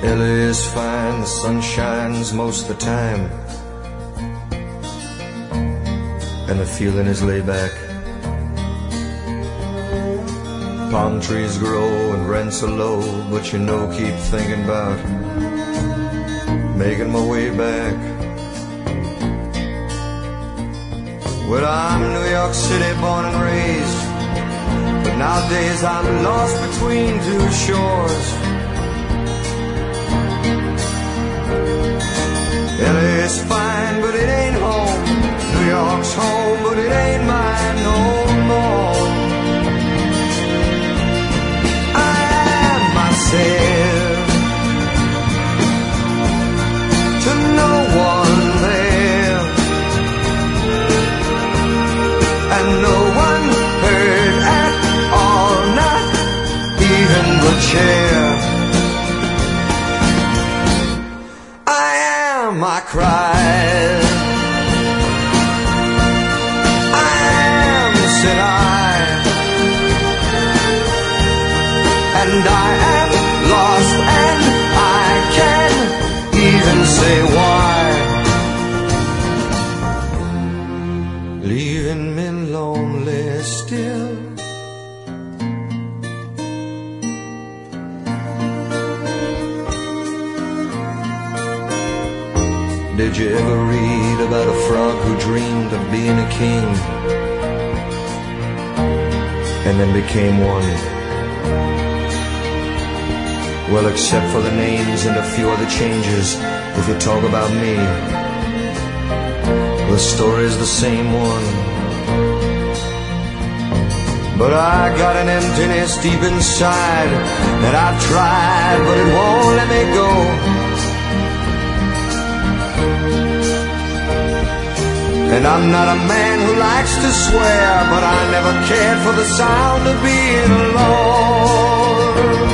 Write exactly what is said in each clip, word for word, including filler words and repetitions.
L A is fine, the sun shines most of the time, and the feeling is laid back. Palm trees grow and rents are low, but you know, keep thinking about making my way back. Well, I'm New York City born and raised, but nowadays I'm lost between two shores. L A's fine, but it ain't home. New York's home, but it ain't mine no more. I am myself to no one there, and no one heard at all, not even the chair. I cried, I am, said I, and I am lost, and I can't even say why. Leaving me lonely still. Did you ever read about a frog who dreamed of being a king and then became one? Well, except for the names and a few other changes, if you talk about me, the story's the same one. But I got an emptiness deep inside that I've tried, but it won't let me go. And I'm not a man who likes to swear, but I never cared for the sound of being alone.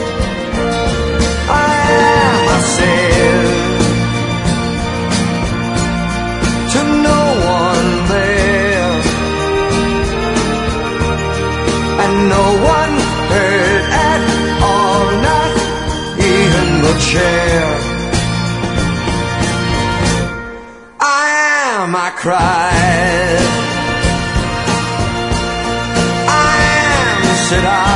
I am myself to no one there, and no one heard at all, not even the chair. I cried, I am, said I,